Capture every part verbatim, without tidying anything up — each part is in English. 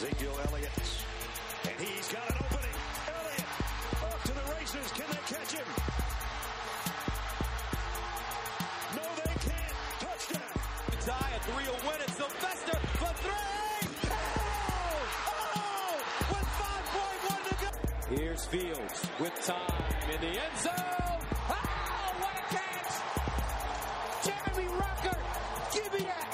Ezekiel Elliott, and he's got an opening. Elliott off to the races. Can they catch him? No, they can't. Touchdown. Tie, a three will win it. Sylvester for three. Oh! Oh! With five point one to go. Here's Fields with time in the end zone. Oh, what a catch! Jeremy Rucker, give me that.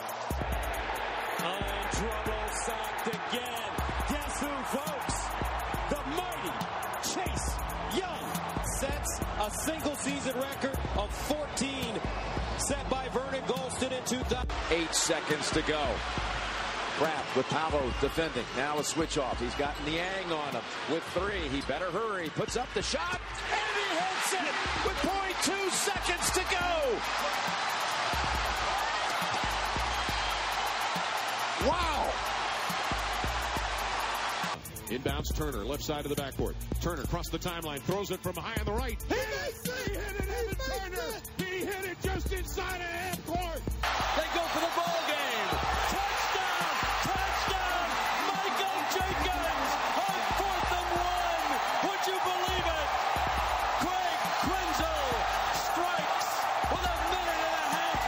Untroubled sacked again. Guess who, folks? The mighty Chase Young sets a single season record of fourteen, set by Vernon Golston in two thousand. Eight seconds to go. Kraft with Pavo defending. Now a switch off. He's got Niang on him with three. He better hurry. Puts up the shot, and he hits it with point two seconds to go. Wow. Inbounds Turner, left side of the backboard. Turner across the timeline, throws it from high on the right. Hit it! He hit it, Evan Turner! He hit it just inside of half court. They go for the ball game. Touchdown! Touchdown! Michael Jenkins on fourth and one. Would you believe it? Craig Krenzel strikes with a minute and a half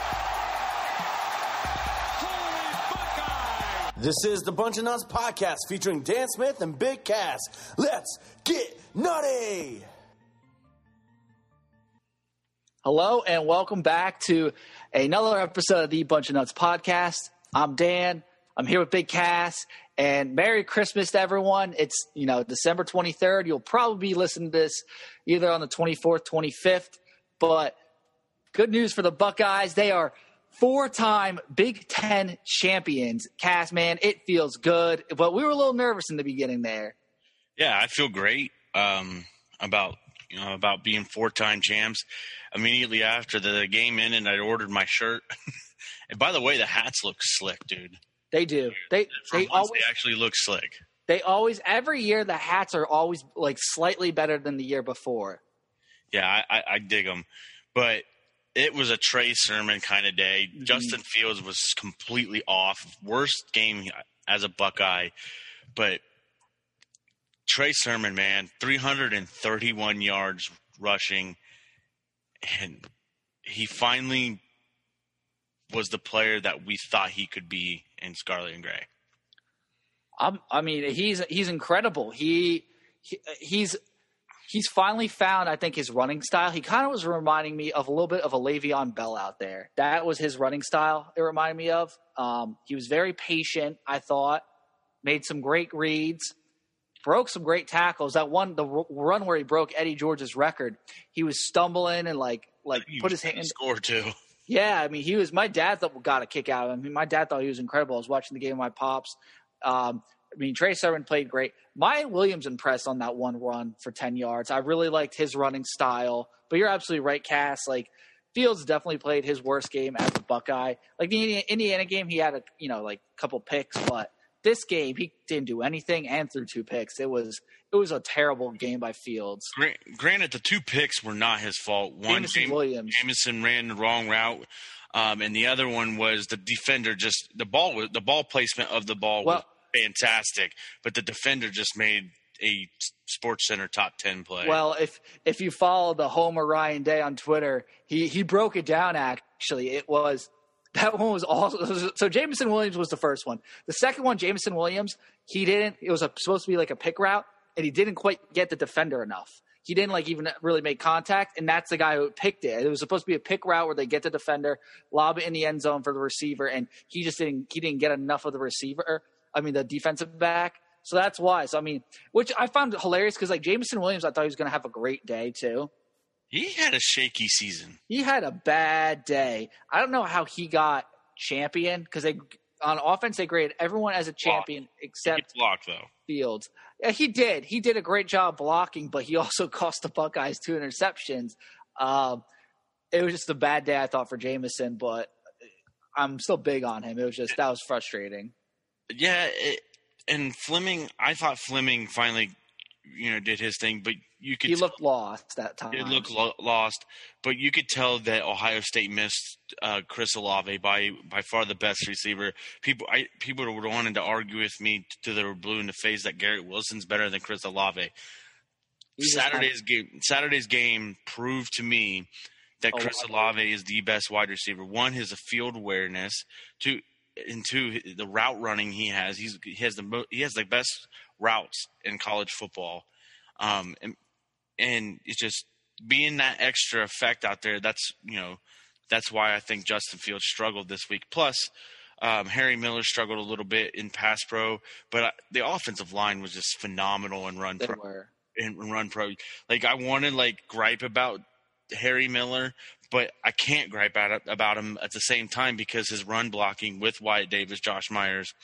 left. Holy Buckeye! This is the Bunch of Nuts podcast featuring Dan Smith and Big Cass. Let's get nutty! Hello and welcome back to another episode of the Bunch of Nuts podcast. I'm Dan. I'm here with Big Cass, and Merry Christmas to everyone. It's, you know, December twenty-third. You'll probably be listening to this either on the twenty-fourth, twenty-fifth, but good news for the Buckeyes. They are four-time Big Ten champions. Cass, man, it feels good, but we were a little nervous in the beginning there. Yeah, I feel great um, about you know about being four-time champs. Immediately after the game ended, I ordered my shirt. And by the way, the hats look slick, dude. They do. They For they once, always they actually look slick. they always every year the hats are always like slightly better than the year before. Yeah, I, I, I dig them. But it was a Trey Sermon kind of day. Mm-hmm. Justin Fields was completely off. Worst game as a Buckeye. But Trey Sermon, man, three hundred thirty-one yards rushing. And he finally was the player that we thought he could be in Scarlet and Gray. I'm, I mean, he's he's incredible. He, he he's he's finally found, I think, his running style. He kind of was reminding me of a little bit of a Le'Veon Bell out there. That was his running style. It reminded me of. Um, he was very patient, I thought. Made some great reads. Broke some great tackles. That one, the run where he broke Eddie George's record, he was stumbling and like like he put his hand. Score too. Yeah, I mean, he was. My dad thought got a kick out of him. I mean, my dad thought he was incredible. I was watching the game with my pops. Um, I mean, Trey Sermon played great. Mayan Williams impressed on that one run for ten yards. I really liked his running style. But you're absolutely right, Cass. Like Fields definitely played his worst game as a Buckeye. Like the Indiana game, he had a you know like a couple picks, but this game, he didn't do anything and threw two picks. It was it was a terrible game by Fields. Granted, the two picks were not his fault. One, Jameson Jam- Williams. Jameson ran the wrong route, um, and the other one was the defender just the ball was the ball placement of the ball well, was fantastic, but the defender just made a Sports Center top ten play. Well, if if you follow the Homer Ryan Day on Twitter, he he broke it down. Actually, it was. That one was also – so Jameson Williams was the first one. The second one, Jameson Williams, he didn't – it was a, supposed to be like a pick route, and he didn't quite get the defender enough. He didn't like even really make contact, and that's the guy who picked it. It was supposed to be a pick route where they get the defender, lob it in the end zone for the receiver, and he just didn't – he didn't get enough of the receiver – I mean the defensive back. So that's why. So, I mean, which I found hilarious because like Jameson Williams, I thought he was going to have a great day too. He had a shaky season. He had a bad day. I don't know how he got champion because they on offense they graded everyone as a champion Block. except He blocked though. Fields. Yeah, he did. He did a great job blocking, but he also cost the Buckeyes two interceptions. Um, it was just a bad day, I thought, for Jameson, but I'm still big on him. It was just that was frustrating. Yeah, it, and Fleming, I thought Fleming finally, you know, did his thing, but you could he tell, looked lost that time. It looked lo- lost, but you could tell that Ohio State missed uh, Chris Olave by by far the best receiver. People, I people were wanting to argue with me till they were blue in the face that Garrett Wilson's better than Chris Olave. Saturday's had- game, Saturday's game proved to me that Chris Olave. Olave is the best wide receiver. One, his field awareness. Two, and two, the route running he has. He's he has the mo- he has the best routes in college football. Um, and and it's just being that extra effect out there. That's you know, that's why I think Justin Fields struggled this week. Plus, um, Harry Miller struggled a little bit in pass pro, but I, the offensive line was just phenomenal in run They pro. were. In run pro, like I want to like gripe about Harry Miller, but I can't gripe about about him at the same time because his run blocking with Wyatt Davis, Josh Myers,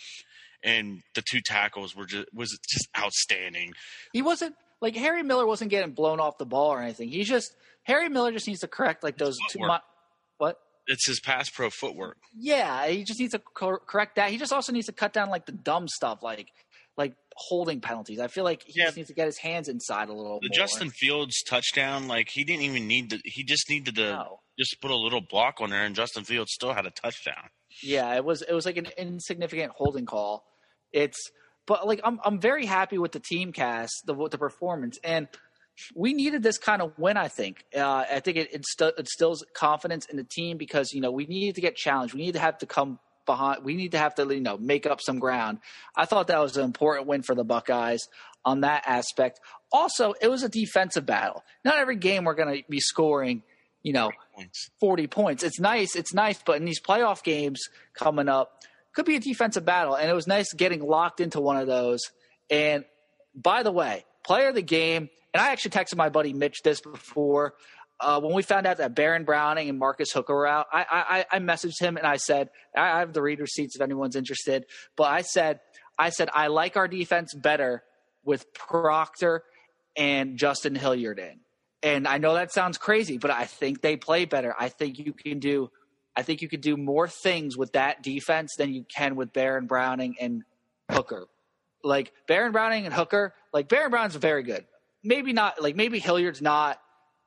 and the two tackles were just was just outstanding. He wasn't like Harry Miller wasn't getting blown off the ball or anything. He's just Harry Miller just needs to correct like those two. Mo- what? It's his pass pro footwork. Yeah, he just needs to cor- correct that. He just also needs to cut down like the dumb stuff, like like holding penalties. I feel like he yeah. just needs to get his hands inside a little. The more. Justin Fields touchdown, like he didn't even need to. He just needed to No. just put a little block on there, and Justin Fields still had a touchdown. Yeah, it was it was like an insignificant holding call. It's but like I'm I'm very happy with the team cast, the with the performance, and we needed this kind of win. I think uh, I think it inst- instills confidence in the team because you know we needed to get challenged. We need to have to come behind. We need to have to you know make up some ground. I thought that was an important win for the Buckeyes on that aspect. Also, it was a defensive battle. Not every game we're going to be scoring, you know, Points. forty points. It's nice. It's nice. But in these playoff games coming up, could be a defensive battle. And it was nice getting locked into one of those. And by the way, player of the game, and I actually texted my buddy Mitch this before. Uh, when we found out that Baron Browning and Marcus Hooker were out, I, I, I messaged him and I said, I have the read receipts if anyone's interested. But I said, I said, I like our defense better with Proctor and Justin Hilliard in. And I know that sounds crazy, but I think they play better. I think you can do, I think you can do more things with that defense than you can with Baron Browning and Hooker. Like Baron Browning and Hooker, like Baron Browning's very good. Maybe not, like maybe Hilliard's not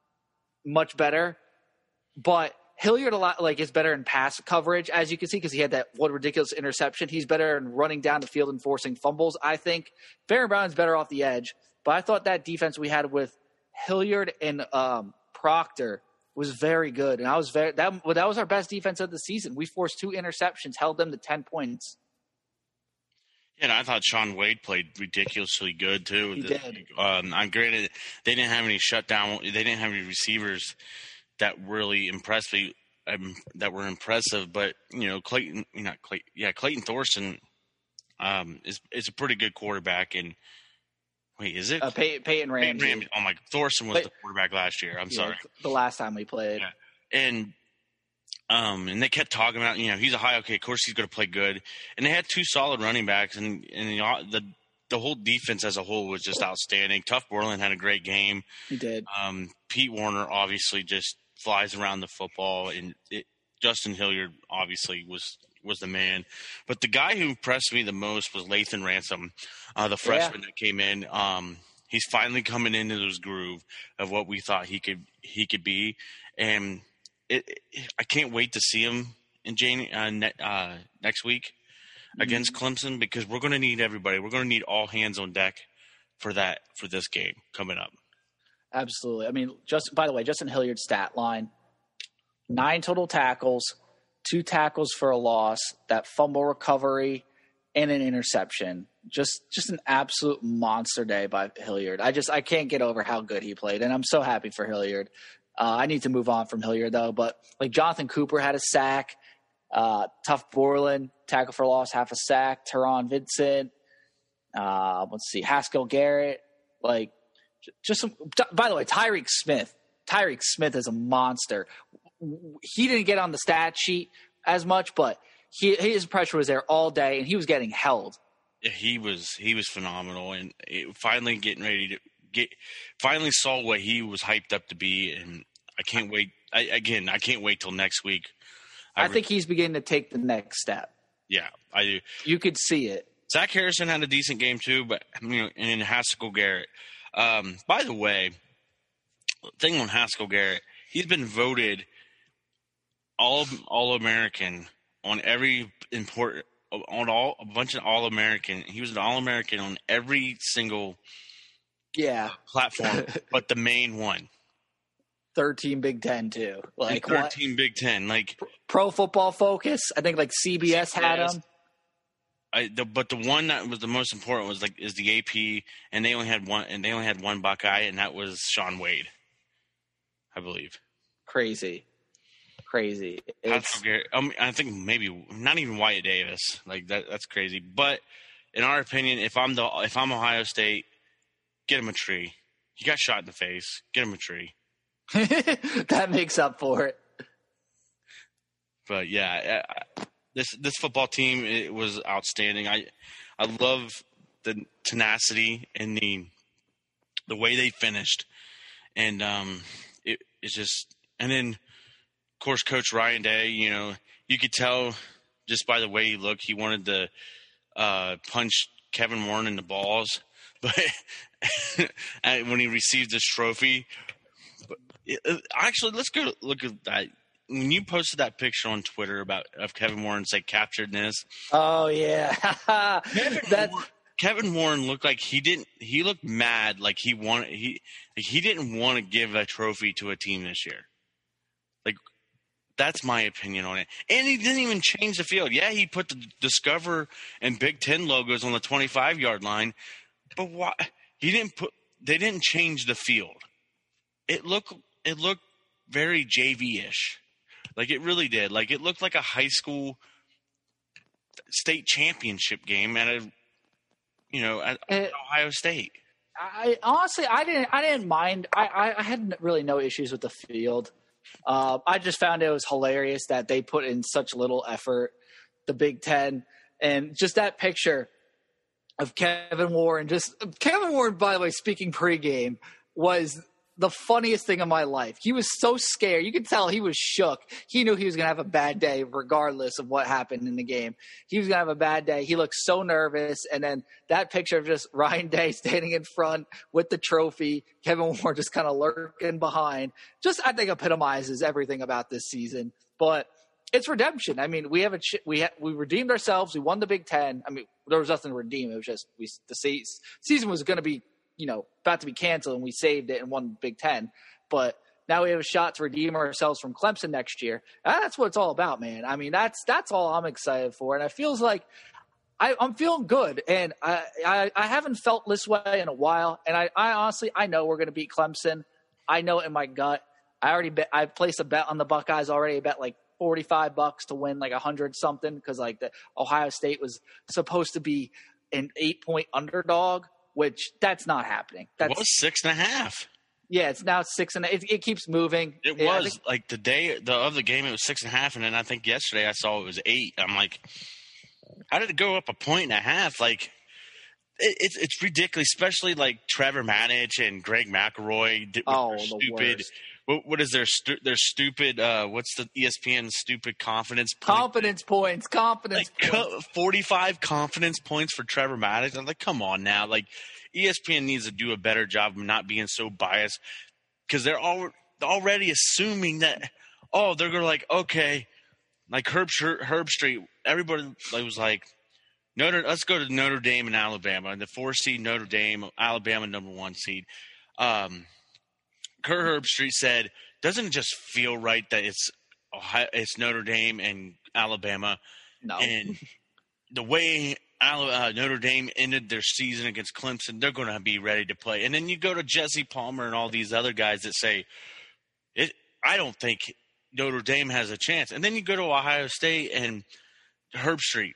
much better, but Hilliard a lot like is better in pass coverage, as you can see, because he had that one ridiculous interception. He's better in running down the field and forcing fumbles. I think Baron Browning's better off the edge, but I thought that defense we had with Hilliard and um, Proctor was very good, and I was very that well, that was our best defense of the season. We forced two interceptions, held them to ten points. Yeah, and I thought Sean Wade played ridiculously good too. He the, did. Um, I'm granted they didn't have any shutdown. They didn't have any receivers that really impressed me. Um, that were impressive, but you know, Clayton, not Clayton, yeah, Clayton Thorson um, is is a pretty good quarterback. And wait, is it Uh, Pey- Peyton Ramsey? Peyton Ramsey? Oh my, Thorson was But- the quarterback last year. I'm Yeah, sorry. the last time we played. Yeah. And um, and they kept talking about, you know, he's a high, okay, of course he's going to play good. And they had two solid running backs, and and you know, the the whole defense as a whole was just outstanding. Tuff Borland had a great game. He did. Um, Pete Warner obviously just flies around the football, and it, Justin Hilliard obviously was was the man. But the guy who impressed me the most was Lathan Ransom, uh, the freshman Yeah. that came in. Um, he's finally coming into his groove of what we thought he could he could be, and it, it, I can't wait to see him in Jane uh, ne- uh, next week against Clemson, because we're going to need everybody. We're going to need all hands on deck for that for this game coming up. Absolutely. I mean, just by the way, Justin Hilliard's stat line: nine total tackles, two tackles for a loss, that fumble recovery, and an interception. Just just an absolute monster day by Hilliard. I just I can't get over how good he played, and I'm so happy for Hilliard. Uh, I need to move on from Hilliard though, but like Jonathan Cooper had a sack, uh, Tuff Borland tackle for a loss, half a sack, Teron Vincent, uh, let's see, Haskell Garrett, like just some. By the way, Tyreek Smith, Tyreek Smith is a monster. He didn't get on the stat sheet as much, but he, his pressure was there all day, and he was getting held. Yeah, he was he was phenomenal, and it, finally getting ready to get finally saw what he was hyped up to be, and I can't wait. I, again, I can't wait till next week. I, I think he's beginning to take the next step. Yeah, I do. You could see it. Zach Harrison had a decent game too, but you know, and then Haskell Garrett. Um, by the way, thing on Haskell Garrett, he's been voted all all American on every important on all a bunch of all American. He was an all American on every single yeah platform, but the main one. thirteen Big Ten too. Like and thirteen what? Big Ten. Like Pro Football Focus. I think like C B S, C B S had him. I, the, but the one that was the most important was like is the A P, and they only had one, and they only had one Buckeye, and that was Shaun Wade, I believe. Crazy, crazy. It's, um, I think maybe not even Wyatt Davis. Like that, that's crazy. But in our opinion, if I'm the if I'm Ohio State, get him a tree. He got shot in the face. Get him a tree. That makes up for it. But yeah. I, This this football team, it was outstanding. I I love the tenacity and the the way they finished, and um, it it's just and then of course Coach Ryan Day. You know, you could tell just by the way he looked, he wanted to uh, punch Kevin Warren in the balls, but when he received this trophy, but it, actually let's go look at that. When you posted that picture on Twitter about of Kevin Warren, say captured this. Oh yeah, Kevin, Warren, Kevin Warren looked like he didn't. He looked mad, like he wanted. He he didn't want to give a trophy to a team this year. Like that's my opinion on it. And he didn't even change the field. Yeah, he put the Discover and Big Ten logos on the twenty-five yard line, but why he didn't put? They didn't change the field. It looked it looked very J V-ish. Like, it really did. Like, it looked like a high school state championship game at a, you know, at it, Ohio State. I honestly, I didn't, I didn't mind. I, I had really no issues with the field. Uh, I just found it was hilarious that they put in such little effort, the Big Ten, and just that picture of Kevin Warren. Just Kevin Warren, by the way, speaking pregame, was the funniest thing in my life. He was so scared. You could tell he was shook. He knew he was going to have a bad day regardless of what happened in the game. He was going to have a bad day. He looked so nervous. And then that picture of just Ryan Day standing in front with the trophy, Kevin Warren just kind of lurking behind, just I think epitomizes everything about this season. But it's redemption. I mean, we have a we ha- we redeemed ourselves. We won the Big Ten. I mean, there was nothing to redeem. It was just we the se- season was going to be, you know, about to be canceled, and we saved it and won the Big Ten. But now we have a shot to redeem ourselves from Clemson next year. And that's what it's all about, man. I mean, that's that's all I'm excited for. And it feels like I, I'm feeling good. And I, I, I haven't felt this way in a while. And I, I honestly, I know we're going to beat Clemson. I know it in my gut. I already bet, I placed a bet on the Buckeyes already. I bet like forty-five bucks to win like a hundred something, because like the Ohio State was supposed to be an eight point underdog, which that's not happening. That's, it was six and a half. Yeah, it's now six and a, it, it keeps moving. It yeah, was think, like the day the of the game, it was six and a half, and then I think yesterday I saw it was eight. I'm like, how did it go up a point and a half? Like, it, it's it's ridiculous, especially like Trevor Maddich and Greg McElroy. With oh, their the stupid. Worst. What, what is their stu- their stupid? Uh, what's the E S P N stupid confidence point? confidence points? Confidence like, points. forty-five confidence points for Trevor Maddich. I'm like, come on now. Like, E S P N needs to do a better job of not being so biased, because they're all already assuming that, oh, they're going to like, okay, like Herb Herb Street. Everybody was like, Notre. Let's go to Notre Dame and Alabama, and the four seed Notre Dame, Alabama number one seed. Um, Kurt Herbstreit said, doesn't it just feel right that it's Ohio, it's Notre Dame and Alabama? No. And the way uh, Notre Dame ended their season against Clemson, they're going to be ready to play. And then you go to Jesse Palmer and all these other guys that say, "It. I don't think Notre Dame has a chance." And then you go to Ohio State and Herbstreit,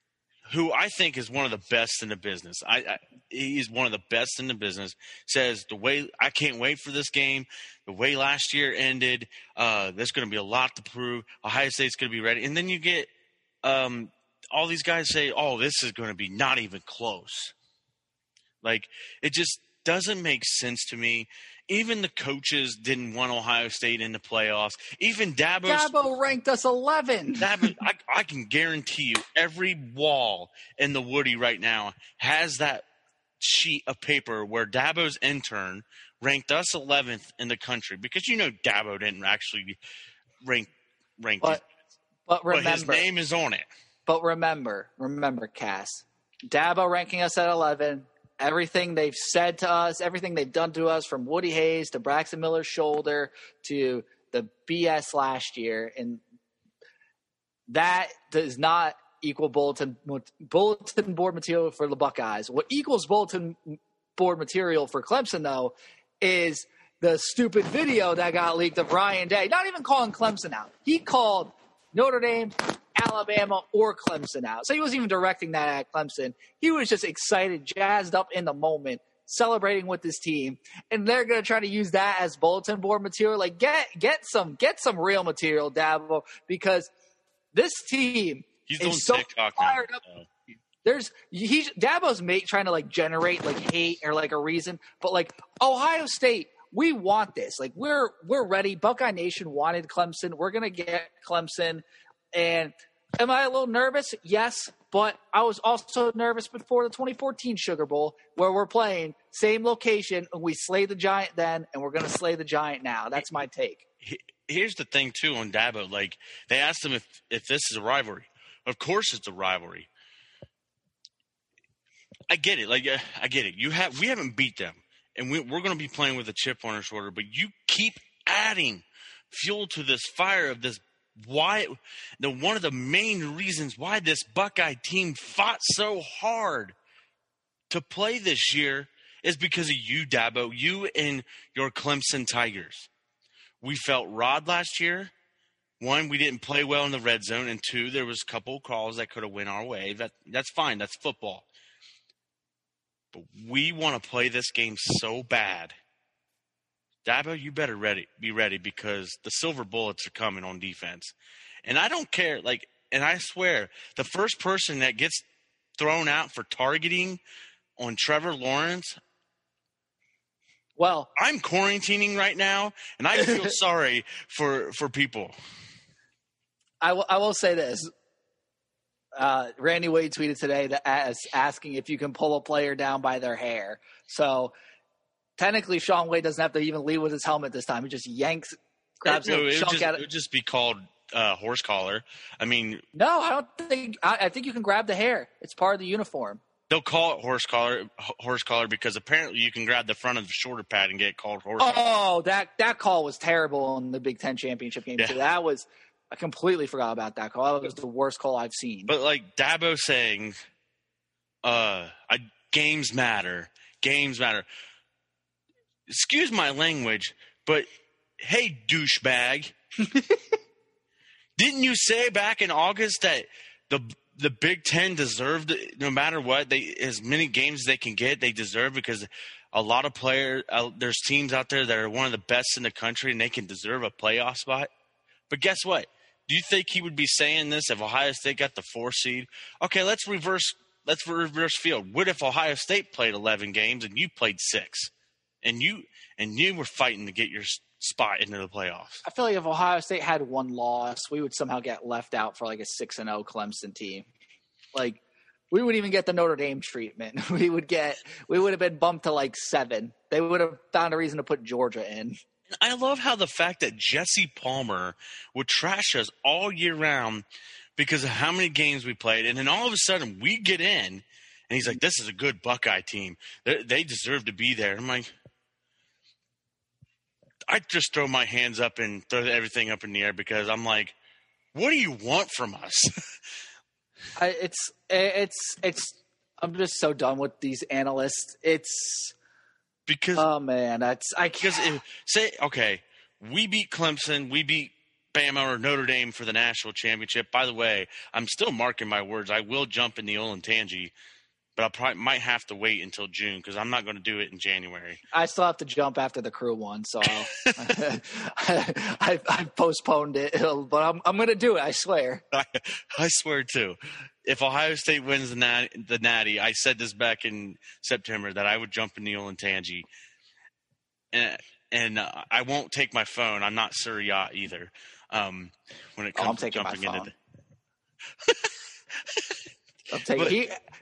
who I think is one of the best in the business. I, I he's one of the best in the business. Says the way I can't wait for this game. The way last year ended, uh, there's going to be a lot to prove. Ohio State's going to be ready. And then you get um, all these guys say, "Oh, this is going to be not even close." Like, it just doesn't make sense to me. Even the coaches didn't want Ohio State in the playoffs. Even Dabo. Dabo ranked us eleven. Dabo, I, I can guarantee you every wall in the Woody right now has that sheet of paper where Dabo's intern ranked us eleventh in the country, because you know Dabo didn't actually rank rank But, but remember, but his name is on it. But remember, remember, Cass, Dabo ranking us at eleven. Everything they've said to us, everything they've done to us, from Woody Hayes to Braxton Miller's shoulder to the B S last year, and that does not equal bulletin bulletin board material for the Buckeyes. What equals bulletin board material for Clemson, though, is the stupid video that got leaked of Ryan Day. Not even calling Clemson out. He called Notre Dame, Alabama, or Clemson out. So he wasn't even directing that at Clemson. He was just excited, jazzed up in the moment, celebrating with his team, and they're going to try to use that as bulletin board material. Like, get get some get some real material, Dabo, because this team He's is doing so TikTok fired now, up. so. There's he's Dabo's mate trying to like generate like hate or like a reason, but like Ohio State, we want this. Like we're we're ready. Buckeye Nation wanted Clemson. We're gonna get Clemson. And am I a little nervous? Yes, but I was also nervous before the twenty fourteen Sugar Bowl, where we're playing same location and we slayed the Giant then, and we're gonna slay the Giant now. That's my take. Here's the thing too on Dabo. Like, they asked him if if this is a rivalry. Of course, it's a rivalry. I get it. Like, uh, I get it. You have we haven't beat them, and we, we're going to be playing with a chip on our shoulder. But you keep adding fuel to this fire of this. Why the one of the main reasons why this Buckeye team fought so hard to play this year is because of you, Dabo. You and your Clemson Tigers. We felt robbed last year. One, we didn't play well in the red zone, and two, there was a couple of calls that could have went our way. That that's fine. That's football. But we want to play this game so bad. Dabo, you better ready, be ready, because the silver bullets are coming on defense. And I don't care. Like, and I swear, the first person that gets thrown out for targeting on Trevor Lawrence, well, I'm quarantining right now, and I feel sorry for for people. I will, I will say this. Uh, Randy Wade tweeted today that as asking if you can pull a player down by their hair. So technically, Sean Wade doesn't have to even lead with his helmet this time. He just yanks, grabs it, a it, would chunk just, out it of would just be called uh, horse collar. I mean, No, I don't think. I, I think you can grab the hair. It's part of the uniform. they'll call it horse collar, horse collar because apparently you can grab the front of the shoulder pad and get it called horse collar. Oh, that that call was terrible in the Big Ten championship game. Yeah. Too. That was. I completely forgot about that call. That was the worst call I've seen. But like Dabo saying, uh, I, games matter. Games matter. Excuse my language, but hey, douchebag. Didn't you say back in August that the the Big Ten deserved, no matter what, they as many games as they can get, they deserve, because a lot of players, uh, there's teams out there that are one of the best in the country and they can deserve a playoff spot. But guess what? Do you think he would be saying this if Ohio State got the four seed? Okay, let's reverse let's reverse field. What if Ohio State played eleven games and you played six, and you and you were fighting to get your spot into the playoffs? I feel like if Ohio State had one loss, we would somehow get left out for like a six and zero Clemson team. Like we would even get the Notre Dame treatment. We would get we would have been bumped to like seven. They would have found a reason to put Georgia in. I love how the fact that Jesse Palmer would trash us all year round because of how many games we played. And then all of a sudden we get in and he's like, this is a good Buckeye team. They, they deserve to be there. I'm like, I just throw my hands up and throw everything up in the air because I'm like, what do you want from us? I, it's, it's, it's, I'm just so done with these analysts. It's, Because oh man, that's I because if, say okay, we beat Clemson, we beat Bama or Notre Dame for the national championship. By the way, I'm still marking my words. I will jump in the Olentangy, but I probably might have to wait until June because I'm not going to do it in January. I still have to jump after the crew one, so I, I, I postponed it, but I'm I'm going to do it. I swear. I, I swear too. If Ohio State wins the, nat, the Natty, I said this back in September that I would jump in the Olentangy, and and uh, I won't take my phone. I'm not Sir Yacht either. Um, when it Oh, comes I'm to taking my jumping phone. into. I'm taking, But- he,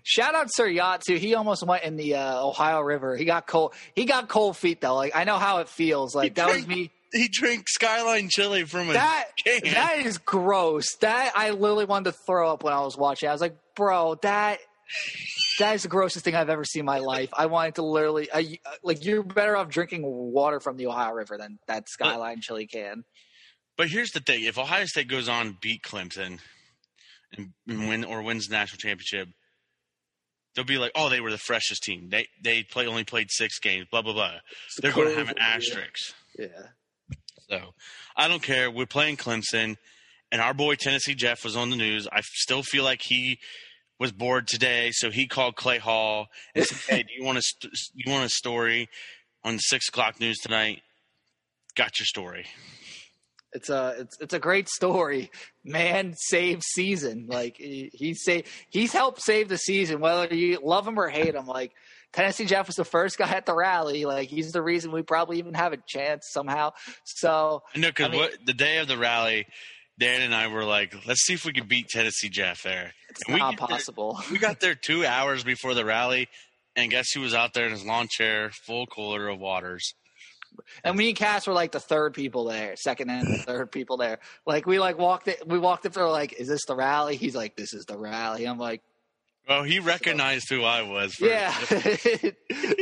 shout out Sir Yacht too. He almost went in the uh, Ohio River. He got cold. He got cold feet though. Like I know how it feels. Like that was me. He drank Skyline chili from a that can. that is gross. That I literally wanted to throw up when I was watching. I was like, bro, that that is the grossest thing I've ever seen in my life. I wanted to literally uh, like you're better off drinking water from the Ohio River than that Skyline but, chili can. But here's the thing: if Ohio State goes on and beat Clemson and, and win or wins the national championship, they'll be like, "Oh, they were the freshest team. They they play only played six games. Blah blah blah." It's They're going to have an asterisk. Yeah. So, I don't care. We're playing Clemson, and our boy Tennessee Jeff was on the news. I still feel like he was bored today, so he called Clay Hall and said, "Hey, do you want a st- you want a story on the six o'clock news tonight? Got your story." It's a it's it's a great story. Man saved season. Like he, he say he's helped save the season, whether you love him or hate him. Like Tennessee Jeff was the first guy at the rally. Like he's the reason we probably even have a chance somehow. So I know because I mean, what the day of the rally, Dan and I were like, let's see if we can beat Tennessee Jeff there. It's and not we possible. There, we got there two hours before the rally, and guess who was out there in his lawn chair, full cooler of waters. And me and Cass were like the third people there, second and third people there. Like we like walked it, we walked up there like, is this the rally? He's like, this is the rally. I'm like, well, he recognized so. who I was. First. Yeah.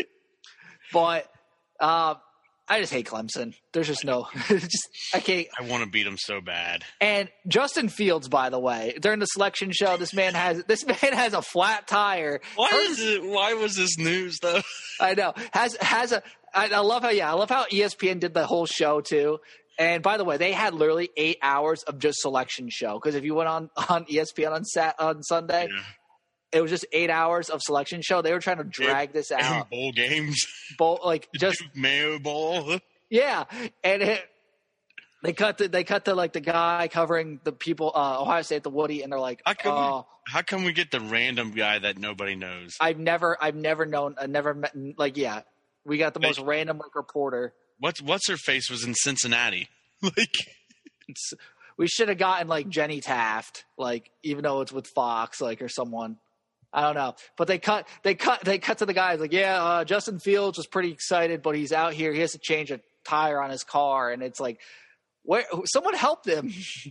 But uh, I just hate Clemson. There's just no, just I can't. I want to beat him so bad. And Justin Fields, by the way, during the selection show, this man has this man has a flat tire. Why is it? Why was this news though? I know has has a. I, I love how yeah I love how E S P N did the whole show too. And by the way, they had literally eight hours of just selection show because if you went on, on E S P N on Sat on Sunday, yeah. It was just eight hours of selection show. They were trying to drag this out. Bowl games, bowl like the just Duke Mayo Bowl. Yeah, and it, they cut the they cut the like the guy covering the people uh, Ohio State at the Woody, and they're like, how come, oh, we, how come we get the random guy that nobody knows? I've never I've never known I never met like yeah. We got the most like, random like reporter. What's what's her face was in Cincinnati. Like it's, we should have gotten like Jenny Taft, like even though it's with Fox, like or someone. I don't know, but they cut they cut they cut to the guys like yeah, uh, Justin Fields was pretty excited, but he's out here. He has to change a tire on his car, and it's like, where someone helped him.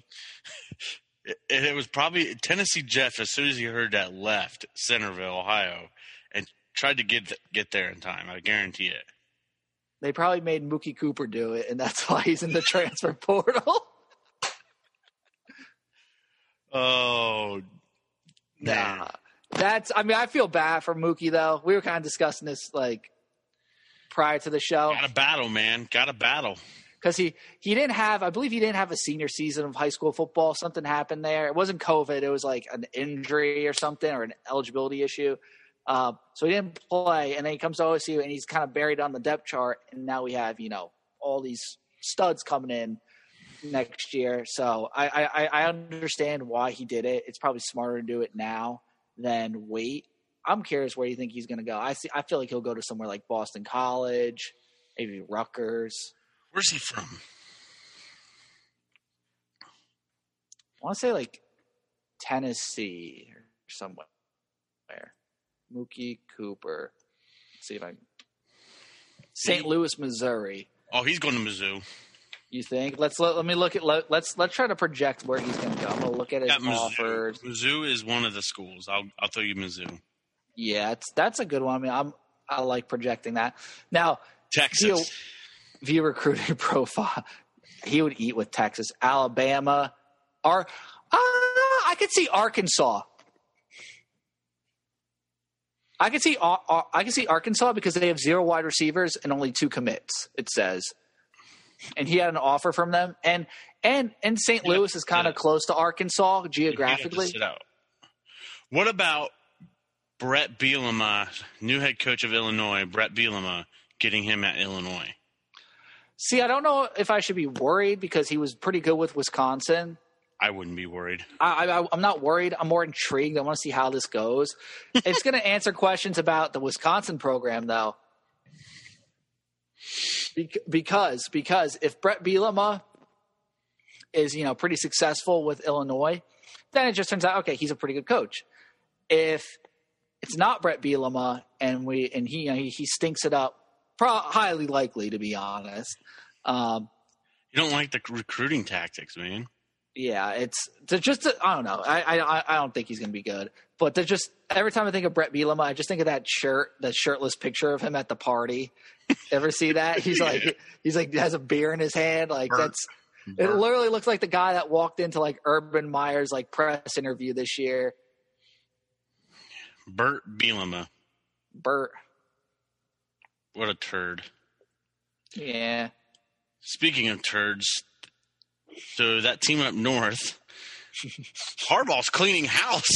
it, it was probably Tennessee Jeff. As soon as he heard that, left Centerville, Ohio, and tried to get get there in time. I guarantee it. They probably made Mookie Cooper do it, and that's why he's in the transfer portal. Oh, man. Nah. That's – I mean, I feel bad for Mookie, though. We were kind of discussing this, like, prior to the show. Got to battle, man. Got to battle. Because he, he didn't have – I believe he didn't have a senior season of high school football. Something happened there. It wasn't COVID. It was, like, an injury or something or an eligibility issue. Uh, so he didn't play, and then he comes to O S U, and he's kind of buried on the depth chart, and now we have, you know, all these studs coming in next year. So I, I, I understand why he did it. It's probably smarter to do it now than wait. I'm curious where you think he's going to go. I see. I feel like he'll go to somewhere like Boston College, maybe Rutgers. Where's he from? I want to say like Tennessee or somewhere. Mookie Cooper. Let's see if I can. Saint Louis, Missouri. Oh, he's going to Mizzou. You think? Let's let, let me look at let, let's let's try to project where he's going to go. I'm going to look at his yeah, offers. Mizzou is one of the schools. I'll I'll tell you Mizzou. Yeah, it's that's a good one. I mean, I'm I like projecting that. Now, Texas via, via recruiting profile, he would eat with Texas, Alabama, Ar. Uh, I could see Arkansas. I can see I can see Arkansas because they have zero wide receivers and only two commits. It says, and he had an offer from them, and and and Saint Louis is kind of close to Arkansas geographically. Sit out. What about Brett Bielema, new head coach of Illinois? Brett Bielema getting him at Illinois. See, I don't know if I should be worried because he was pretty good with Wisconsin. I wouldn't be worried. I, I, I'm not worried. I'm more intrigued. I want to see how this goes. It's going to answer questions about the Wisconsin program, though. Be- because because if Brett Bielema is, you know, pretty successful with Illinois, then it just turns out, okay, he's a pretty good coach. If it's not Brett Bielema, and we and he you know, he, he stinks it up. Pro- highly likely, to be honest. Um, you don't like the recruiting tactics, man. Yeah, it's to just to, I don't know. I I I don't think he's going to be good. But to just every time I think of Brett Bielema, I just think of that shirt, that shirtless picture of him at the party. Ever see that? He's like yeah. he's like has a beer in his hand. Like Bert. that's Bert. It. Literally looks like the guy that walked into like Urban Meyer's like press interview this year. Bert Bielema. Bert. What a turd. Yeah. Speaking of turds, so that team up north, Harbaugh's cleaning house.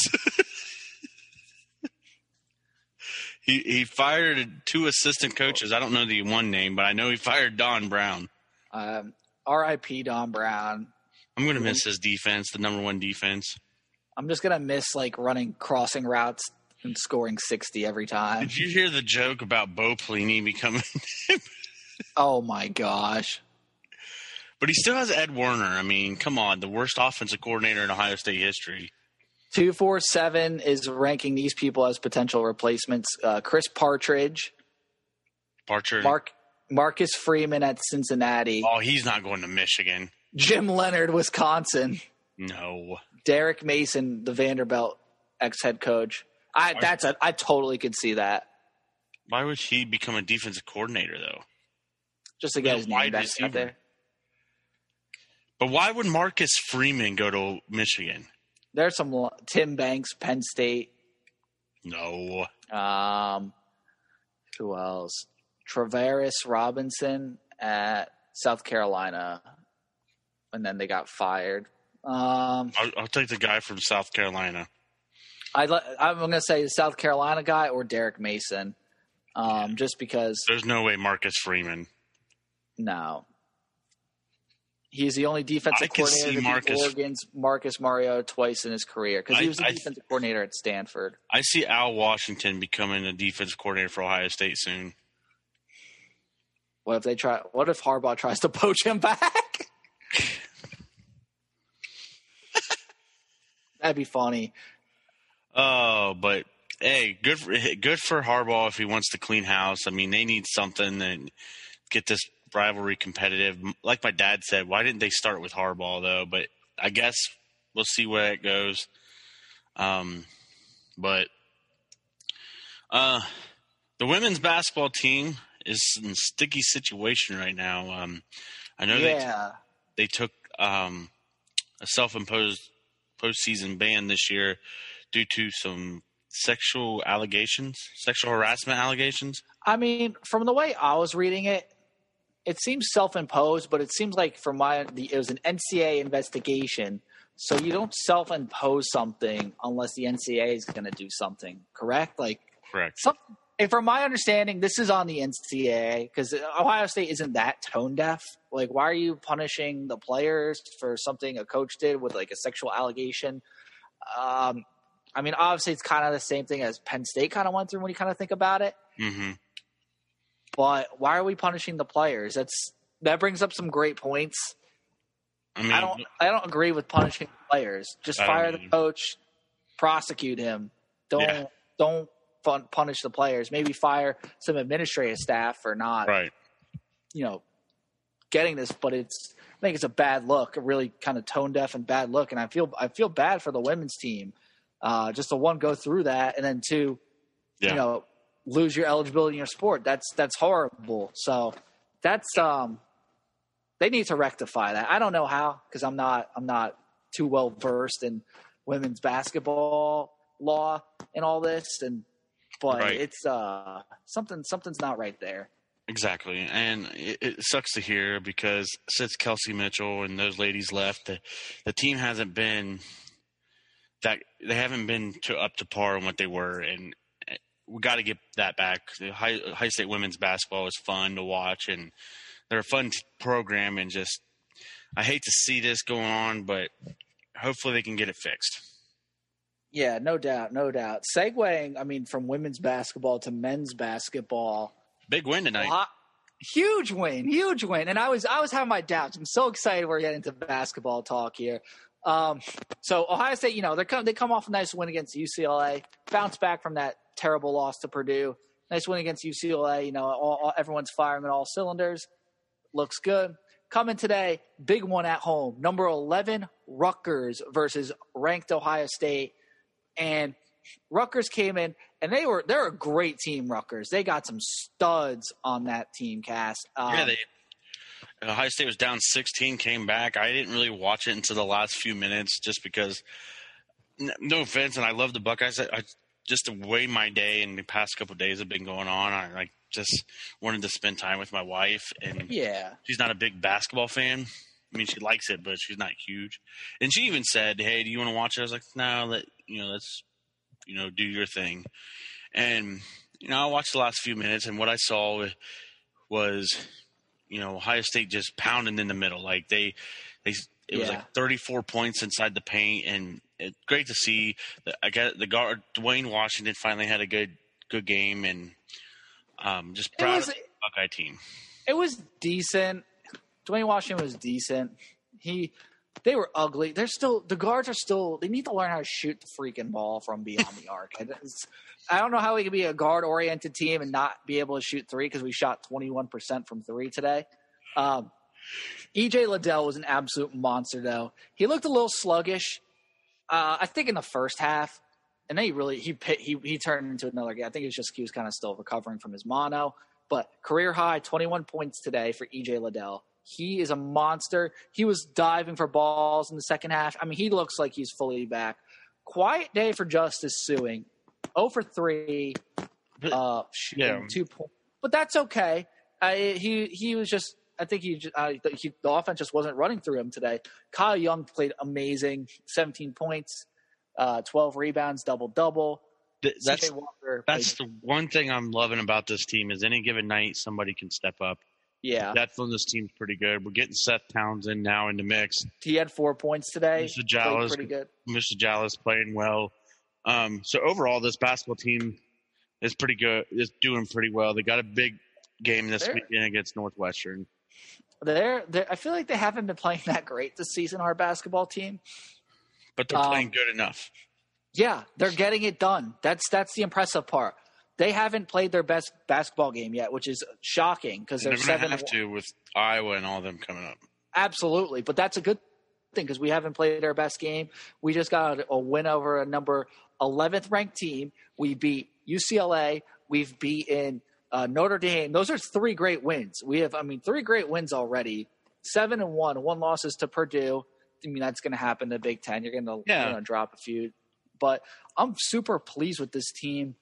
he he fired two assistant coaches. I don't know the one name, but I know he fired Don Brown. Um, R I P Don Brown. I'm going to miss his defense, the number one defense. I'm just going to miss like running crossing routes and scoring sixty every time. Did you hear the joke about Bo Pelini becoming Oh, my gosh. But he still has Ed Werner. I mean, come on, the worst offensive coordinator in Ohio State history. two forty-seven is ranking these people as potential replacements. Uh, Chris Partridge. Partridge. Mark Marcus Freeman at Cincinnati. Oh, he's not going to Michigan. Jim Leonard, Wisconsin. No. Derek Mason, the Vanderbilt ex-head coach. I that's a, I totally could see that. Why would he become a defensive coordinator, though? Just to get his name back out there. But why would Marcus Freeman go to Michigan? There's some Tim Banks, Penn State. No. Um, who else? Travaris Robinson at South Carolina, and then they got fired. Um, I'll, I'll take the guy from South Carolina. I I'm going to say the South Carolina guy or Derek Mason, um, just because. There's no way Marcus Freeman. No. He's the only defensive coordinator to Marcus, beat Oregon's Marcus Mariota twice in his career because he was the I, defensive I, coordinator at Stanford. I see Al Washington becoming a defensive coordinator for Ohio State soon. What if they try? What if Harbaugh tries to poach him back? That'd be funny. Oh, but hey, good for good for Harbaugh if he wants to clean house. I mean, they need something and get this rivalry competitive. Like my dad said, why didn't they start with Harbaugh though? But I guess we'll see where it goes. Um, but uh, the women's basketball team is in a sticky situation right now. Um, I know yeah. they they took um, a self-imposed postseason ban this year due to some sexual allegations, sexual harassment allegations. I mean, from the way I was reading it, it seems self-imposed, but it seems like from my the, it was an N C A A investigation. So you don't self-impose something unless the N C A A is going to do something, correct? Like, correct. Some, and from my understanding, this is on the N C A A because Ohio State isn't that tone deaf. Like, why are you punishing the players for something a coach did with like a sexual allegation? Um, I mean, obviously, it's kind of the same thing as Penn State kind of went through when you kind of think about it. Mm-hmm. But why are we punishing the players? That's that brings up some great points. I mean, I don't. I don't agree with punishing players. Just fire the coach, prosecute him. Don't yeah. don't fun, punish the players. Maybe fire some administrative staff for not, right. you know, getting this. But it's I think it's a bad look, a really kind of tone deaf and bad look. And I feel I feel bad for the women's team. Uh, just to one go through that, and then two, yeah. you know, lose your eligibility in your sport. That's that's horrible. So that's um. They need to rectify that. I don't know how because I'm not I'm not too well versed in women's basketball law and all this, and but right. it's uh something something's not right there. Exactly, and it, it sucks to hear because since Kelsey Mitchell and those ladies left, the, the team hasn't been that they haven't been to up to par in what they were, and we got to get that back. The high, high state women's basketball is fun to watch and. They're a fun program, and just I hate to see this going on, but hopefully they can get it fixed. Yeah, no doubt, no doubt. Segueing, I mean, from women's basketball to men's basketball. Big win tonight. Uh, huge win, huge win. And I was I was having my doubts. I'm so excited we're getting into basketball talk here. Um, so Ohio State, you know, they come they come off a nice win against U C L A, bounce back from that terrible loss to Purdue. Nice win against U C L A. You know, all, all, everyone's firing on all cylinders. Looks good. Coming today, big one at home. Number eleven, Rutgers versus ranked Ohio State. And Rutgers came in, and they were they're a great team. Rutgers, they got some studs on that team. Cast. Um, yeah, they. Ohio State was down sixteen, came back. I didn't really watch it until the last few minutes, just because. No offense, and I love the Buckeyes. I, I just the way my day and the past couple of days have been going on. I like just wanted to spend time with my wife, and yeah, she's not a big basketball fan. I mean, she likes it, but she's not huge. And she even said, "Hey, do you want to watch it?" I was like, "No, let you know, let's you know, do your thing." And you know, I watched the last few minutes, and what I saw was, you know, Ohio State just pounding in the middle. Like they, they, it was Yeah. like thirty-four points inside the paint, and it's great to see. That I got the guard Dwayne Washington finally had a good, good game, and um, just proud was- of the Buckeye team. It was decent. Dwayne Washington was decent. He, they were ugly. They're still the guards are still. They need to learn how to shoot the freaking ball from beyond the arc. It's, I don't know how we can be a guard-oriented team and not be able to shoot three because we shot twenty-one percent from three today. Um, E J Liddell was an absolute monster, though. He looked a little sluggish, uh, I think, in the first half, and then he really he he he turned into another guy. I think it was just he was kind of still recovering from his mono, but career high twenty-one points today for E J Liddell. He is a monster. He was diving for balls in the second half. I mean, he looks like he's fully back. Quiet day for Justice Suing. zero for three, uh, shooting Yeah. two points. But that's okay. Uh, he he was just – I think he, just, uh, he the offense just wasn't running through him today. Kyle Young played amazing, seventeen points, uh, twelve rebounds, double-double. Th- That's C J Walker that's played, the one thing I'm loving about this team is any given night somebody can step up. yeah. That's when this team's pretty good. We're getting Seth Townsend now in the mix. He had four points today. Mister Played Jallis, pretty good. Mister Jallis playing well. Um, so overall, this basketball team is pretty good. Is doing pretty well. They got a big game this They're- weekend against Northwestern. They're, they're, I feel like they haven't been playing that great this season, our basketball team. But they're Um, playing good enough. Yeah, they're getting it done. That's that's the impressive part. They haven't played their best basketball game yet, which is shocking because And they're they're going seven. to have to with Iowa and all of them coming up. Absolutely, but that's a good thing because we haven't played our best game. We just got a, a win over a number eleventh ranked team. We beat U C L A. We've beaten uh, Notre Dame. Those are three great wins. We have, I mean, three great wins already. Seven and one. One loss is to Purdue. I mean, that's going to happen in the Big Ten. You're going to Yeah. you're going to drop a few, but I'm super pleased with this team.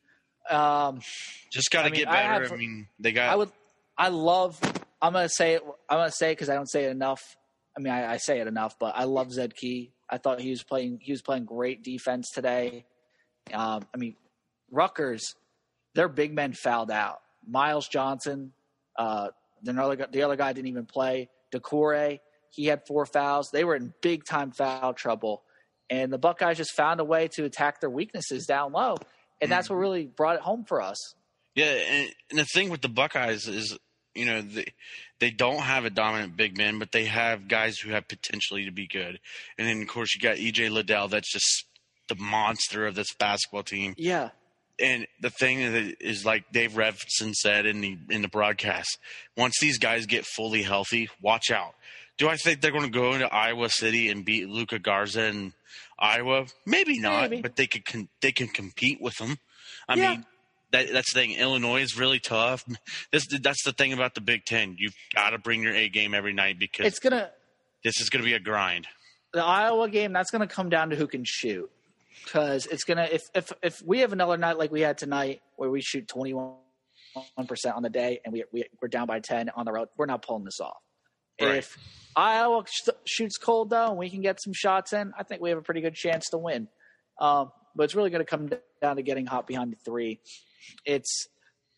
Um, Just got to I mean, get I better. I, have- mean, they got. I would, I love. I'm gonna say it. I'm gonna say it because I don't say it enough. I mean, I, I say it enough, but I love Zed Key. I thought he was playing. He was playing great defense today. Um, I mean, Rutgers, their big men fouled out. Miles Johnson, uh, the other guy, the other guy didn't even play. Decore, he had four fouls. They were in big time foul trouble, and the Buckeyes just found a way to attack their weaknesses down low, and that's what really brought it home for us. Yeah, and, and the thing with the Buckeyes is, you know, they, they don't have a dominant big man, but they have guys who have potentially to be good. And then, of course, you got E J Liddell. That's just the monster of this basketball team. Yeah. And the thing is, is like Dave Revson said in the in the broadcast, once these guys get fully healthy, watch out. Do I think they're going to go into Iowa City and beat Luka Garza in Iowa? Maybe not, Maybe. but they could con- they can compete with them. I Yeah. mean, that, that's the thing. Illinois is really tough. This that's the thing about the Big Ten. You've got to bring your A game every night because It's gonna this is going to be a grind. the Iowa game. That's gonna come down to who can shoot, because it's gonna if if if we have another night like we had tonight where we shoot twenty one percent on the day and we, we we're down by ten on the road, we're not pulling this off. Right. If Iowa sh- shoots cold though and we can get some shots in, I think we have a pretty good chance to win. Um, but it's really going to come down to getting hot behind the three. It's,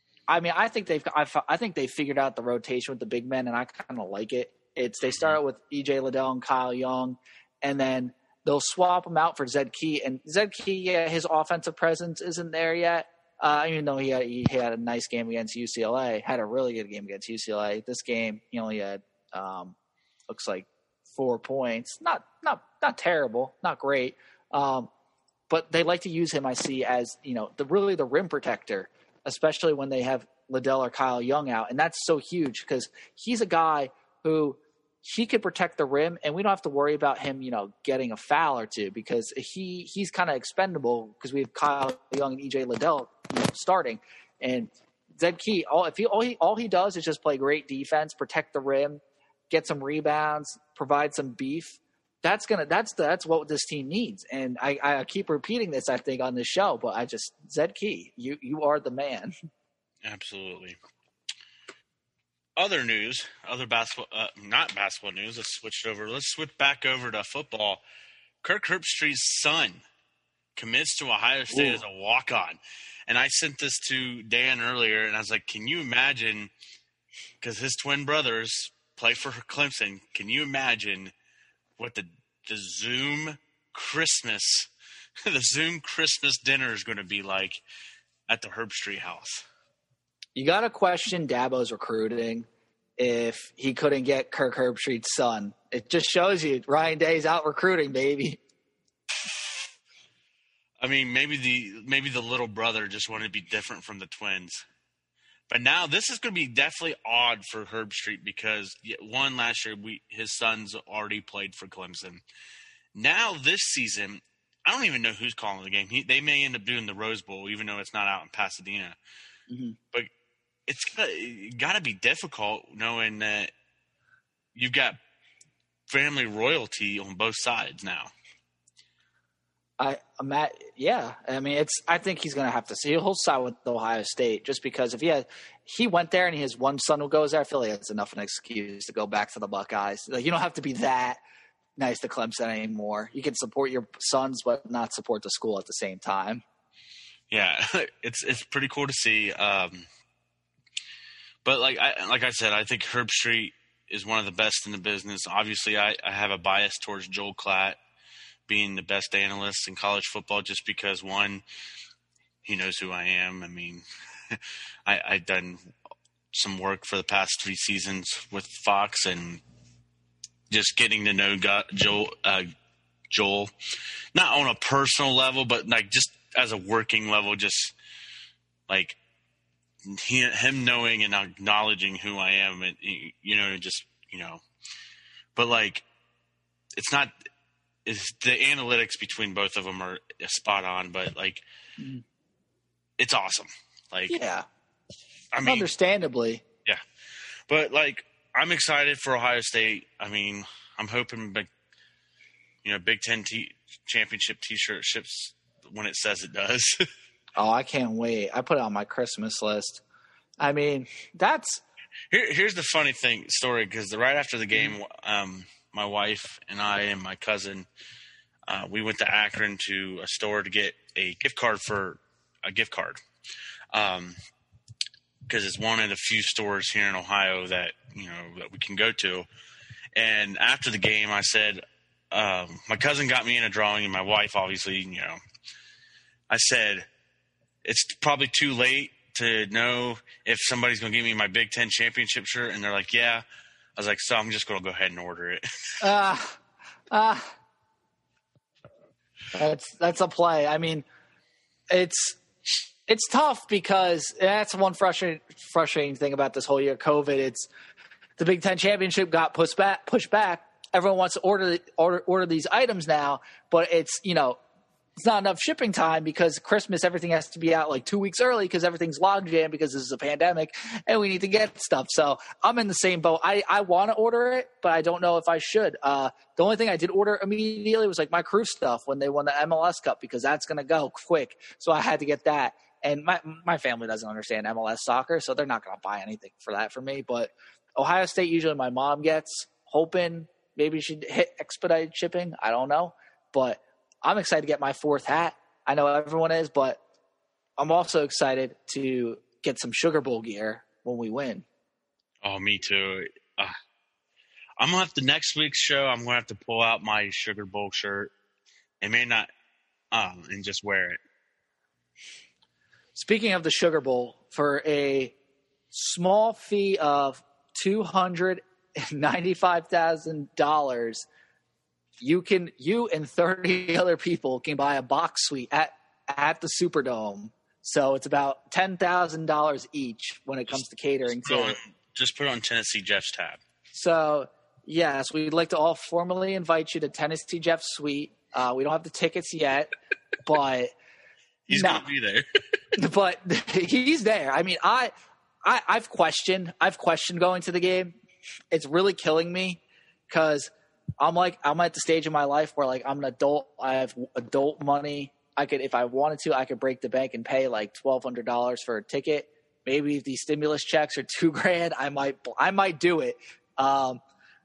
I mean, I think they've, I, I think they figured out the rotation with the big men, and I kind of like it. It's they start with E J Liddell and Kyle Young, and then they'll swap them out for Zed Key. And Zed Key, yeah, his offensive presence isn't there yet. Uh, even though he had, he had a nice game against U C L A, had a really good game against U C L A. This game, he only had um, looks like four points. Not not not terrible, not great. Um, but they like to use him, I see, as, you know, the really the rim protector, especially when they have Liddell or Kyle Young out. And that's so huge because he's a guy who he could protect the rim, and we don't have to worry about him, you know, getting a foul or two because he he's kind of expendable because we have Kyle Young and E J Liddell, you know, starting. And Zed Key, all if he all he all he does is just play great defense, protect the rim, get some rebounds, provide some beef. That's gonna that's the, that's what this team needs. And I, I keep repeating this, I think, on this show, but I just Zed Key, you you are the man. Absolutely. Other news, other basketball, uh, not basketball news. Let's switch it over. Let's switch back over to football. Kirk Herbstreit's son commits to Ohio State Ooh. as a walk-on. And I sent this to Dan earlier, and I was like, can you imagine, because his twin brothers play for Clemson, can you imagine what the, the Zoom Christmas, the Zoom Christmas dinner is going to be like at the Herbstreit house? You got to question Dabo's recruiting if he couldn't get Kirk Herbstreit's son. It just shows you Ryan Day's out recruiting, baby. I mean, maybe the maybe the little brother just wanted to be different from the twins. But now this is going to be definitely odd for Herbstreit because, one, last year we his sons already played for Clemson. Now this season, I don't even know who's calling the game. He, they may end up doing the Rose Bowl, even though it's not out in Pasadena. Mm-hmm. But it's got to be difficult knowing that you've got family royalty on both sides now. I, I'm at, yeah. I mean, it's. I think he's going to have to see. He'll side with Ohio State just because if he had, he went there and he has one son who goes there, I feel like that's enough of an excuse to go back to the Buckeyes. Like, you don't have to be that nice to Clemson anymore. You can support your sons, but not support the school at the same time. Yeah, it's it's pretty cool to see. Um, but like I like I said, I think Herbstreit is one of the best in the business. Obviously, I, I have a bias towards Joel Klatt being the best analyst in college football just because, one, he knows who I am. I mean, I, I've done some work for the past three seasons with Fox and just getting to know God, Joel, uh, Joel, not on a personal level, but like just as a working level, just like he, him knowing and acknowledging who I am and, you know, just, you know, but like, it's not, is the analytics between both of them are spot on, but like, mm. it's awesome. Like, yeah, I mean, understandably, yeah, but like, I'm excited for Ohio State. I mean, I'm hoping, big, you know, Big Ten t- championship T-shirt ships when it says it does. Oh, I can't wait! I put it on my Christmas list. I mean, that's Here, here's the funny thing story because right after the game, um. my wife and I and my cousin, uh, we went to Akron to a store to get a gift card for a gift card. Um, cause it's one of the few stores here in Ohio that, you know, that we can go to. And after the game, I said, um, my cousin got me in a drawing and my wife, obviously, you know, I said, it's probably too late to know if somebody's going to give me my Big Ten championship shirt. And they're like, yeah. I was like, so I'm just going to go ahead and order it. uh, uh, that's that's a play. I mean, it's it's tough because that's one frustrating frustrating thing about this whole year. COVID. It's the Big Ten championship got pushed back. Pushed back. Everyone wants to order order order these items now, but it's you know. It's not enough shipping time because Christmas, everything has to be out like two weeks early because everything's log jammed because this is a pandemic and we need to get stuff. So I'm in the same boat. I, I want to order it, but I don't know if I should. Uh, the only thing I did order immediately was like my crew stuff when they won the M L S Cup because that's going to go quick. So I had to get that. And my, my family doesn't understand M L S soccer, so they're not going to buy anything for that for me. But Ohio State, usually my mom gets, hoping maybe she'd hit expedited shipping. I don't know. But I'm excited to get my fourth hat. I know everyone is, but I'm also excited to get some Sugar Bowl gear when we win. Oh, me too. Uh, I'm going to have to, next week's show, I'm going to have to pull out my Sugar Bowl shirt. It may not, um, and just wear it. Speaking of the Sugar Bowl, for a small fee of two hundred ninety-five thousand dollars, you can you and thirty other people can buy a box suite at at the Superdome. So it's about ten thousand dollars each when it comes Just- to catering Just put, to on, it. just put on Tennessee Jeff's tab. So yes, we'd like to all formally invite you to Tennessee Jeff Suite. Uh, we don't have the tickets yet, but He's no. going to be there. but he's there. I mean, I, I, I've questioned, I've questioned going to the game. It's really killing me because I'm like, I'm at the stage in my life where like I'm an adult. I have adult money. I could, if I wanted to, I could break the bank and pay like twelve hundred dollars for a ticket. Maybe if these stimulus checks are two grand, I might, I might do it. Um,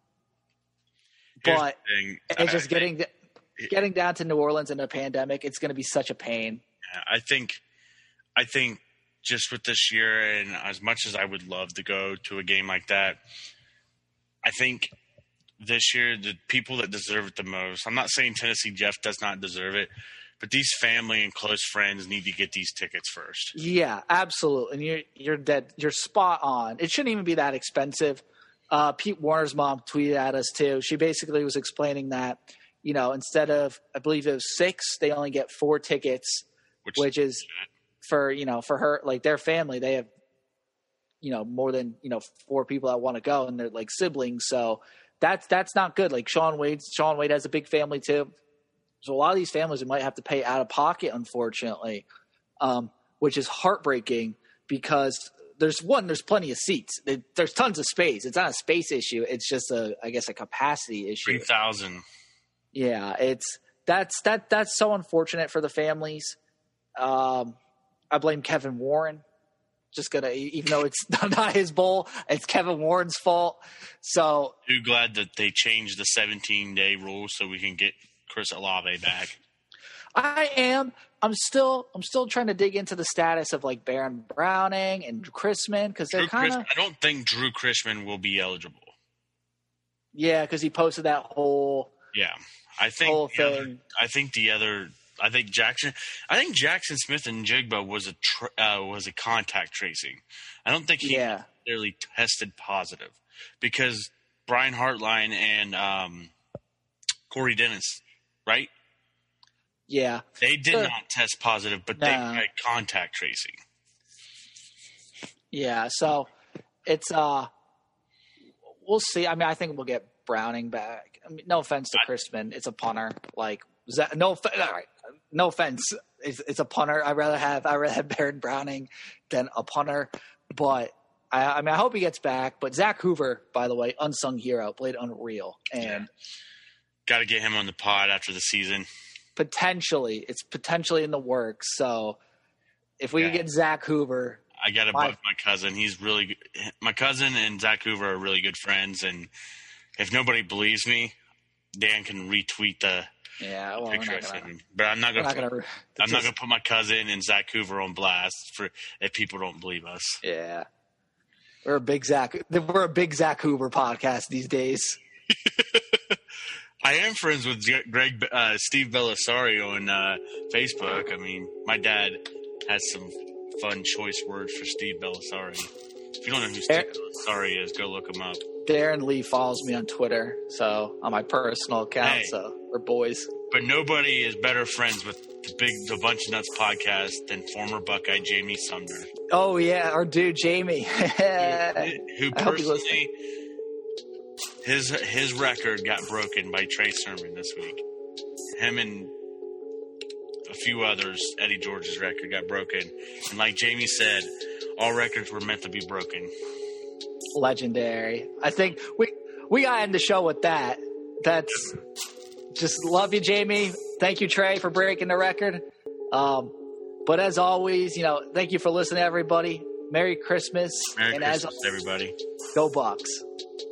Here's but the thing. it's I just think- getting, getting down to New Orleans in a pandemic. It's going to be such a pain. I think, I think just with this year, and as much as I would love to go to a game like that, I think this year the people that deserve it the most. I'm not saying Tennessee Jeff does not deserve it, but these family and close friends need to get these tickets first. Yeah, absolutely. And you're you're dead. You're spot on. It shouldn't even be that expensive. Uh, Pete Warner's mom tweeted at us too. She basically was explaining that, you know, instead of, I believe it was six, they only get four tickets, Which, which is for, you know, for her, like their family, they have, you know, more than, you know, four people that want to go and they're like siblings. So that's, that's not good. Like Sean Wade, Sean Wade has a big family too. So a lot of these families might have to pay out of pocket, unfortunately, um, which is heartbreaking because there's one, there's plenty of seats. There's tons of space. It's not a space issue. It's just a, I guess, a capacity issue. three thousand. Yeah, it's that's that that's so unfortunate for the families. Um, I blame Kevin Warren. Just gonna, even though it's not his bowl, it's Kevin Warren's fault. So Too glad that they changed the seventeen day rule so we can get Chris Olave back. I am. I'm still. I'm still trying to dig into the status of like Baron Browning and Chrisman because they're Drew kind Chris, of. I don't think Drew Chrisman will be eligible. Yeah, because he posted that whole. Yeah, I think Whole the other, thing. I think the other. I think Jackson. I think Jackson Smith and Jigba was a tr- uh, was a contact tracing. I don't think he Yeah. necessarily tested positive because Brian Hartline and um, Corey Dennis, right? Yeah. They did Sure. not test positive, but they No. had contact tracing. Yeah. So it's uh, we'll see. I mean, I think we'll get Browning back. I mean, no offense to Chrisman, it's a punter. Like, is that, no, all right, no offense, it's, it's a punter. I rather have I rather have Baron Browning than a punter. But I, I mean, I hope he gets back. But Zach Hoover, by the way, unsung hero, played unreal, and Yeah. Got to get him on the pod after the season. potentially, it's potentially in the works. So if we Yeah. can get Zach Hoover. I got to My- bug my cousin. He's really good. My cousin and Zach Hoover are really good friends, and if nobody believes me, Dan can retweet the Yeah, well, we're picture I not sent gonna. him. But I'm not We're going not to. gonna. I'm not just- going to put my cousin and Zach Hoover on blast for if people don't believe us. Yeah. We're a big Zach. We're a big Zach Hoover podcast these days. I am friends with Greg, uh, Steve Bellisario on uh, Facebook. I mean, my dad has some fun choice words for Steve Bellisario. If you don't know who Steve Bellisario is, go look him up. Darren Lee follows me on Twitter, so on my personal account. Hey. So we're boys. But nobody is better friends with the big the Bunch of Nuts podcast than former Buckeye Jamie Sumner, Oh yeah, our dude Jamie. who I hope he's personally his his record got broken by Trey Sermon this week. Him and a few others, Eddie George's record got broken, and like Jamie said, all records were meant to be broken. Legendary. I think we we gotta end the show with that. That's just love you, Jamie. Thank you, Trey, for breaking the record. Um, but as always, you know, thank you for listening, everybody. Merry Christmas. Merry and Christmas, as everybody. go Bucks.